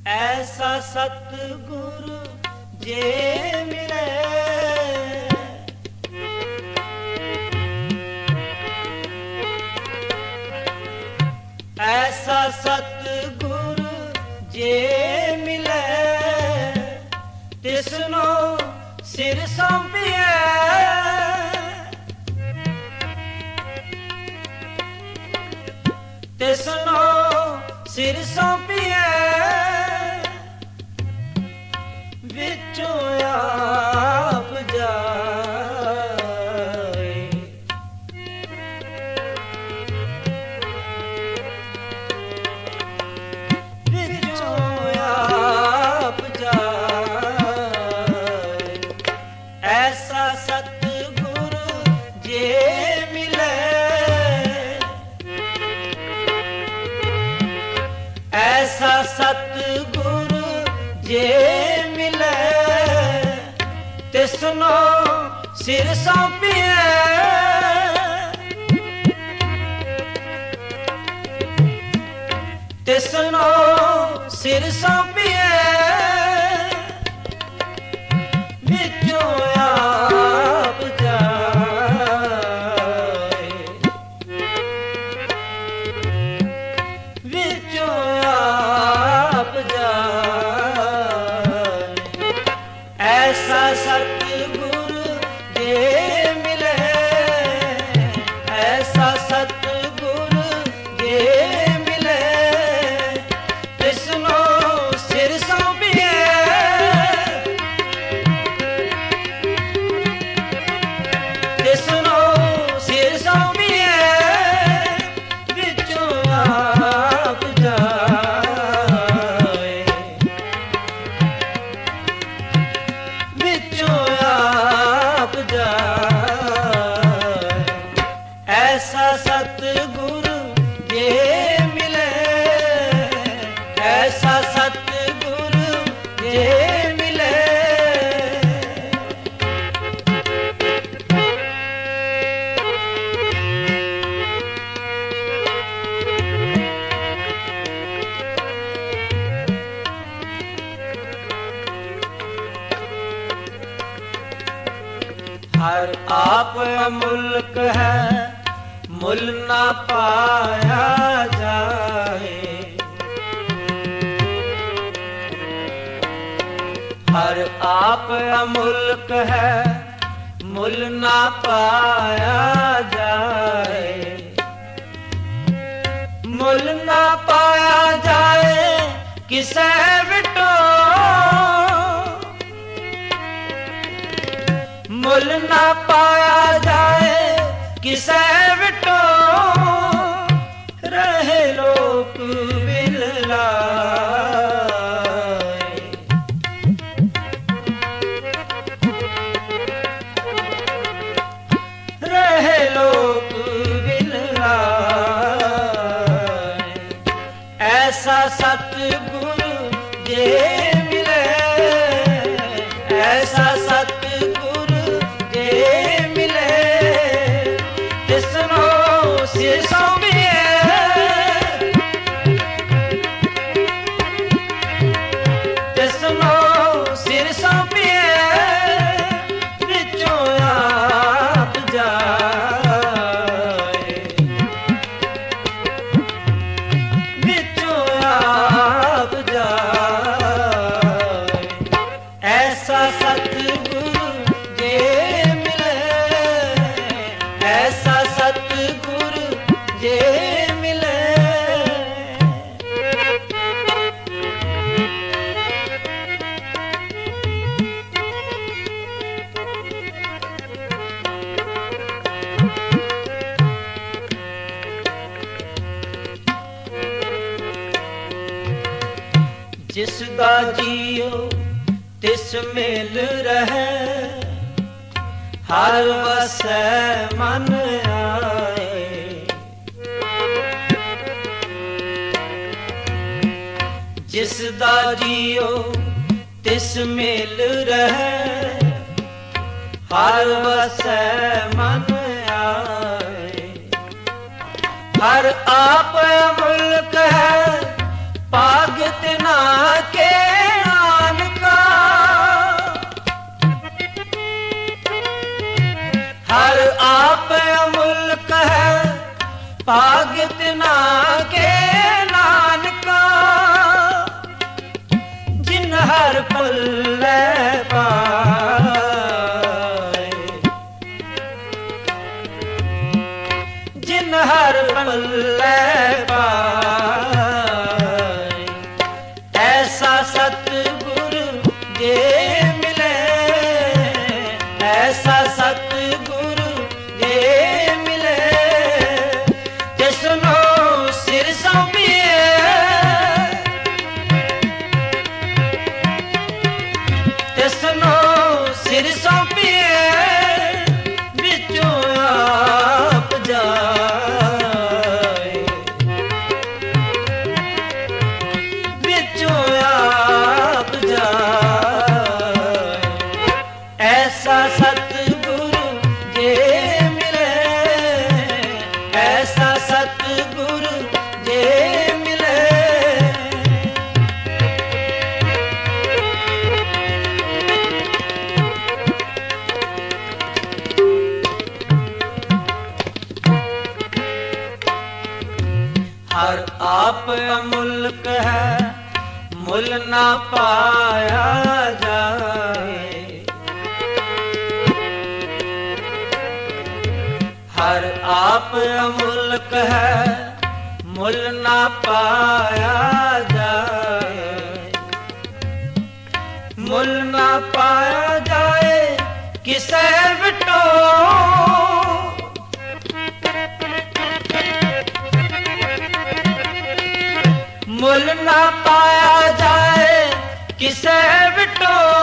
ਐਸਾ ਸਤਿਗੁਰ ਜੇ ਮਿਲੇ, ਐਸਾ ਸਤਿਗੁਰ ਜੇ ਮਿਲੇ, ਤਿਸਨੋ ਸਿਰ ਸੌਂਪੀਐ, ਤਿਸਨੋ ਸਿਰ ਸੌਂਪੀਐ, ਵਿੱਚੋਂ ਆਪ ਜਾਏ, ਵਿੱਚੋਂ ਆਪ ਜਾਏ, ਐਸਾ ਸਤਿਗੁਰ ਜੇ ਮਿਲੇ, ਐਸਾ ਸਤਿਗੁਰ ਜੇ ਮਿਲੇ, ਤਿਸਨੋ ਸਿਰ ਸੌਂਪੀਐ, ਤਿਸਨੋ ਸਿਰ ਸੌਂਪੀਐ, ਵਿੱਚੋਂ ਆਪ ਜਾਏ, ਵਿੱਚੋਂ ਆਪ ਜਾਏ, ਐਸਾ ਸਤਿਗੁਰ ਜੇ ਮਿਲੇ, ਐਸਾ ਸਤਿਗੁਰ ਜੇ ਮਿਲੇ, ਤਿਸਨੋ ਸਿਰ ਸੌਂਪੀਐ, ਤਿਸਨੋ ਸਿਰ ਸੌਂਪੀਐ, ਵਿੱਚੋਂ ਆਪ ਜਾਏ, ਵਿੱਚੋਂ ਆਪ ਜਾਏ, ਐਸਾ ਸਤਿਗੁਰ ਜੇ ਮਿਲੇ, ਐਸਾ ਸਤਿਗੁਰ ਜੇ ਮਿਲੇ, हर आप मुल्क है मुल ना पाया जाए, हर आप मुल्क है मुल ना पाया जाए, मुल ना पाया जाए किसे विटो, मुल ना पाया जाए किसे विटो, रहे लोक बिन लाए, रहे लोक बिन लाए, ऐसा सतगुर जे मिले, ऐसा सतगुर जे मिले, तिसनो सिर सौंपीऐ, तिसनो सिर सौंपीऐ, ਵਿੱਚੋਂ ਆਪ ਜਾਏ, ਵਿੱਚੋਂ ਆਪ ਜਾਏ, ਐਸਾ ਸਤਿਗੁਰ ਜੇ ਮਿਲੇ, ਐਸਾ ਸਤਿਗੁਰ ਜੇ ਮਿਲੇ, ਜਿਸ ਦਾ ਜੀਉ ਤਿਸ ਮਿਲ ਰਹਿ, ਹਰ ਵਸੈ ਮਨ ਆਏ, ਜਿਸ ਦਾ ਜੀਉ ਤਿਸ ਮਿਲ ਰਹਿ, ਹਰ ਵਸੈ ਮਨ ਆਏ, हर आप मुल्क है पागत ना के ਪੱਲੇ ਪਾਏ, ਜਿਨ ਹਰ ਪੱਲੇ ਪਾਏ, ਐਸਾ ਸਤਿਗੁਰ ਜੇ ਮਿਲੇ, ਐਸਾ ਸਤਿਗੁਰ ਜੇ ਮਿਲੇ, ਤਿਸਨੂੰ ਸਿਰ ਸੌਂਪੀਏ, ਤਿਸਨੂੰ ਸਿਰ ਸੌਂਪੀਏ, ਵਿੱਚੋਂ ਆਪ ਜਾਏ, ਵਿੱਚੋਂ ਆਪ ਜਾਏ, ਐਸਾ ਸਤਿਗੁਰੂ ਜੇ ਮਿਲੇ, ਐਸਾ ਸਤਿਗੁਰੂ ਜੇ ਮਿਲੇ। ਹਰ ਆਪ ਅਮੁਲਕ ਹੈ, ਮੁੱਲ ਨਾ ਪਾਇਆ ਜਾਏ, ਹਰ ਆਪ ਅਮੁਲਕ ਹੈ, ਮੁੱਲ ਨਾ ਪਾਇਆ ਜਾਏ, ਮੁੱਲ ਨਾ ਪਾਇਆ ਜਾਏ ਕਿਸੇ ਵਿਟੋ, ਮੁੱਲ ਨਾ ਪਾਇਆ ਜਾਏ ਕਿਸੇ ਵਿਟੋ,